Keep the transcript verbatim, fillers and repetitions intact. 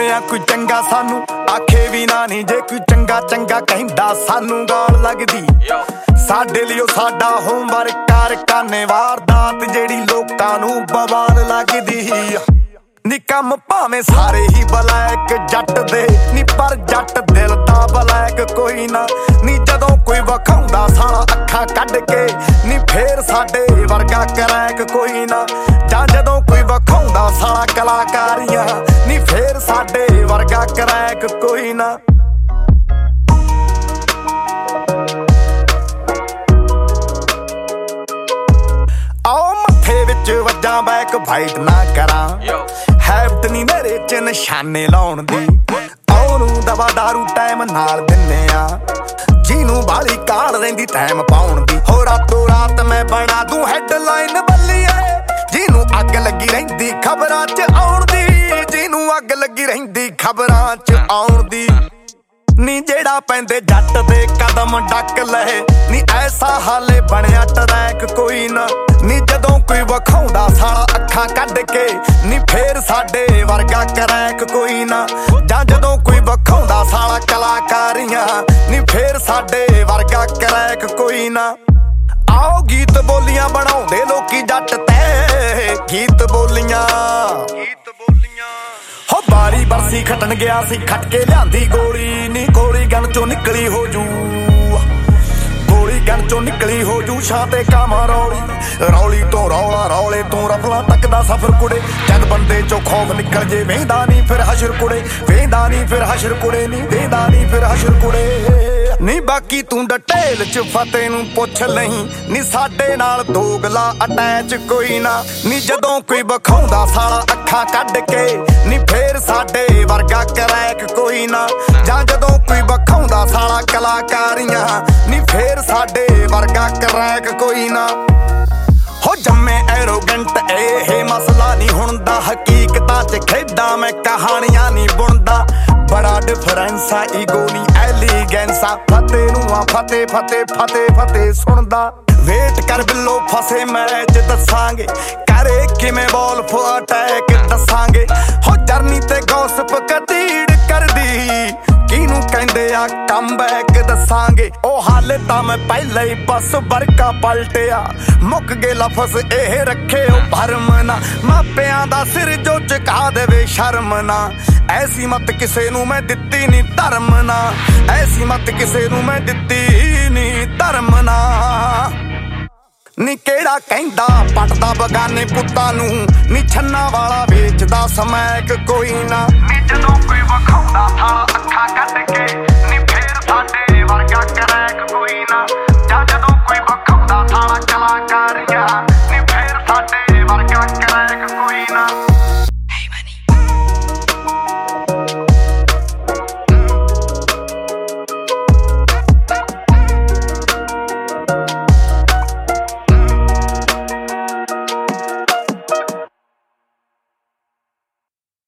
ਗੋਰਿਆਂ ਕੋਈ ਚੰਗਾ ਸਾਨੂੰ ਆਖੇ ਵੀ ਨਾ ਨੀ, ਜੇ ਕੋਈ ਚੰਗਾ ਚੰਗਾ ਕਹਿੰਦਾ ਸਾਨੂੰ ਗਾਲ ਲੱਗਦੀ। ਸਾਡੇ ਲਈ ਉਹ ਸਾਡਾ ਹੋਮਵਰਕ ਕਰ ਕਾਨੇ ਵਾਰਦਾਤ ਜਿਹੜੀ ਲੋਕਾਂ ਨੂੰ ਬਵਾਲ ਲੱਗਦੀ। ਨੀ ਕੰਮ ਭਾਵੇਂ ਸਾਰੇ ਹੀ ਬਲੈਕ ਜੱਟ ਦੇ ਨੀ, ਪਰ ਜੱਟ ਦਿਲ ਦਾ ਬਲੈਕ ਕੋਈ ਨਾ ਨੀ। ਜਦੋਂ ਕੋਈ ਵਿਖਾਉਂਦਾ ਸਾਲਾ ਅੱਖਾਂ ਕੱਢ ਕੇ ਨੀ, ਫੇਰ ਸਾਡੇ ਵਰਗਾ ਕਰੈਕ ਕੋਈ ਨਾ। ਜਾਂ ਜਦੋਂ ਕੋਈ ਵਿਖਾਉਂਦਾ ਸਾਲਾ ਕਲਾਕਾਰੀਆਂ ਨੀ, ਫੇਰ ਸਾਡੇ ਵਰਗਾ ਕਰੈਕ ਕੋਈ ਨਾ। ਆਓ ਮੱਥੇ ਵਿੱਚ ਵੱਜਾਂ ਬੈਕ ਫਾਈਟ ਨਾ ਕਰਾਂ, ਹੈਬਤ ਨੀ ਮੇਰੇ ਚ ਨਿਸ਼ਾਨੇ ਲਾਉਣ ਦੀ। ਉਹਨੂੰ ਦਵਾ ਦਾਰੂ ਟਾਈਮ ਨਾਲ ਦਿੰਨੇ ਆ, ਜਿਹਨੂੰ ਬਾਲੀ ਕਾਲ ਰਹਿੰਦੀ ਟਾਈਮ ਪਾਉਣ ਦੀ। ਹੋ ਰਾਤੋਂ ਰਾਤ ਮੈਂ ਬਣਾ ਦੂੰ ਹੈਡਲਾਈਨ ਬੱਲੀਏ, ਜਿਹਨੂੰ ਅੱਗ ਲੱਗੀ ਰਹਿੰਦੀ ਖਬਰਾਂ ਚ ਆਉਣ ਦੀ। ਜਿਹਨੂੰ ਅੱਗ ਲੱਗੀ ਰਹਿੰਦੀ ਖਬਰਾਂ ਚ ਆਉਣ ਦੀ। ਨੀ ਜਿਹੜਾ ਪੈਂਦੇ ਜੱਟ ਦੇ ਕਦਮ ਡੱਕ ਲਏ ਨੀ, ਐਸਾ ਹਾਲੇ ਬਣਿਆ ਟਰੈਕ ਕੋਈ ਨਾ ਨੀ। ਜਦੋਂ ਕੋਈ ਵਿਖਾਉਂਦਾ ਸਾਲਾ ਅੱਖਾਂ ਕੱਢ ਕੇ ਨੀ, ਫੇਰ ਸਾਡੇ ਵਰਗਾ ਕਰੈਕ ਕੋਈ ਨਾ। ਜਾਂ ਜਦੋਂ ਕੋਈ ਵਿਖਾਉਂਦਾ ਸਾਲਾ ਕਲਾਕਾਰੀਆਂ ਨੀ, ਫੇਰ ਸਾਡੇ ਵਰਗਾ ਕਰੈਕ ਕੋਈ ਨਾ। ਆਓ ਗੀਤ ਬੋਲੀਆਂ ਬਣਾਉਂਦੇ ਲੋਕੀ ਜੱਟ ਤੇ, ਗੀਤ ਬੋਲੀਆਂ ਹੋ ਬਾਰੀ ਬਰਸੀ ਖਟਣ ਗਿਆ ਸੀ, ਖਟ ਕੇ ਲਿਆਂਦੀ ਗੋਲੀ ਨੀ। ਗੋਲੀ ਗਨ ਚੋਂ ਨਿਕਲੀ ਹੋ ਜੂ, ਗੋਲੀ ਗਨ ਚੋਂ ਨਿਕਲੀ ਹੋ ਜੂ ਛਾਂ ਤੇ ਕਾਵਾਂ ਰੌਲੀ। ਰੌਲੀ ਤੋਂ ਰੌਲਾ ਰੌਲੇ ਤੋਂ ਰਫਲਾਂ ਤੱਕ ਦਾ ਸਫ਼ਰ ਕੁੜੇ। ਜਦ ਬੰਦੇ ਚੋਂ ਖੌਫ ਨਿਕਲ ਜੇ ਵੇਂਦਾ ਨੀ ਫਿਰ ਹਸ਼ਰ ਕੁੜੇ, ਵੇਂਦਾ ਨੀ ਫਿਰ ਹਸ਼ਰ ਕੁੜੇ ਨੀ, ਵੇਂਦਾ ਨੀ ਫਿਰ ਹਸ਼ਰ ਕੁੜੇ ਨੀ। ਬਾਕੀ ਤੂੰ ਡਟੇਲ ਚ ਫਤਿਹ ਨੂੰ ਪੁੱਛ ਲਈ ਨੀ, ਸਾਡੇ ਨਾਲ ਦੋਗਲਾ ਅਟੈਚ ਕੋਈ ਨਾ ਨੀ। ਜਦੋਂ ਕੋਈ ਵਿਖਾਉਂਦਾ ਸਾਲਾ ਅੱਖਾਂ ਕੱਢ ਕੇ ਨੀ, ਫੇਰ ਸਾਡੇ ਵਰਗਾ ਕਰੈਕ ਕੋਈ ਨਾ। ਜਾਂ ਜਦੋਂ ਕੋਈ ਵਿਖਾਉਂਦਾ ਸਾਲਾ ਕਲਾਕਾਰੀਆਂ ਨੀ, ਫੇਰ ਸਾਡੇ ਵਰਗਾ ਕਰੈਕ ਕੋਈ ਨਾ। ਹੋ ਜੰਮੇ ਐਰੋਗੈਂਟ ਇਹ ਮਸਲਾ ਨਹੀਂ ਹੁਣ ਦਾ, ਹਕੀਕਤਾਂ ਚ ਖੇਡਾਂ ਮੈਂ ਕਹਾਣੀਆਂ ਨਹੀਂ ਬੁਣਦਾ। ਬੜਾ ਡਿਫਰੈਂਸ ਆ ਈਗੋ ਨੀ ਐਲੀਗੈਂਸ ਆ, ਫਤਿਹ ਨੂੰ ਆ ਫਤਿਹ ਫਤਿਹ ਫਤਿਹ ਫਤਿਹ ਸੁਣਦਾ। ਵੇਟ ਕਰ ਬਿੱਲੋ ਫਸੇ ਮੈਚ ਦੱਸਾਂਗੇ, ਕਰੇ ਕਿਵੇਂ ਵੋਲਫ ਅਟੈਕ ਦੱਸਾਂਗੇ। ਹੋ ਜਰਨੀ ਤੇ ਗੌਸਪ ਕਤੀੜ ਕਰਦੀ, ਕਿਹਨੂੰ ਕਹਿੰਦੇ ਆ ਕਮਬੈਕ ਦੱਸਾਂਗੇ। ਉਹ ਹਾਲੇ ਤਾਂ ਮੈਂ ਪਹਿਲਾਂ ਹੀ ਬਸ ਵਰਕਾ ਪਲਟਿਆ, ਮੁੱਕ ਗਏ ਲਫ਼ਜ਼ ਇਹ ਰੱਖੇ ਉਹ ਭਰਮ ਨਾ। ਮਾਪਿਆਂ ਦਾ ਸਿਰ ਜੋ ਝੁਕਾ ਦੇਵੇ ਸ਼ਰਮ ਨਾ, ਐਸੀ ਮਤ ਕਿਸੇ ਨੂੰ ਮੈਂ ਦਿੱਤੀ ਨੀ ਧਰਮ ਨਾ। ਐਸੀ ਮਤ ਕਿਸੇ ਨੂੰ ਮੈਂ ਦਿੱਤੀ ਨੀ ਧਰਮ ਨਾ। ਨੀ ਕਿਹੜਾ ਕਹਿੰਦਾ ਪੱਟਦਾ ਬਗਾਨੇ ਪੁੱਤਾਂ ਨੂੰ ਨੀ, ਛੰਨਾ ਵਾਲਾ ਵੇਚਦਾ ਸਮੈਕ ਕੋਈ ਨਾ।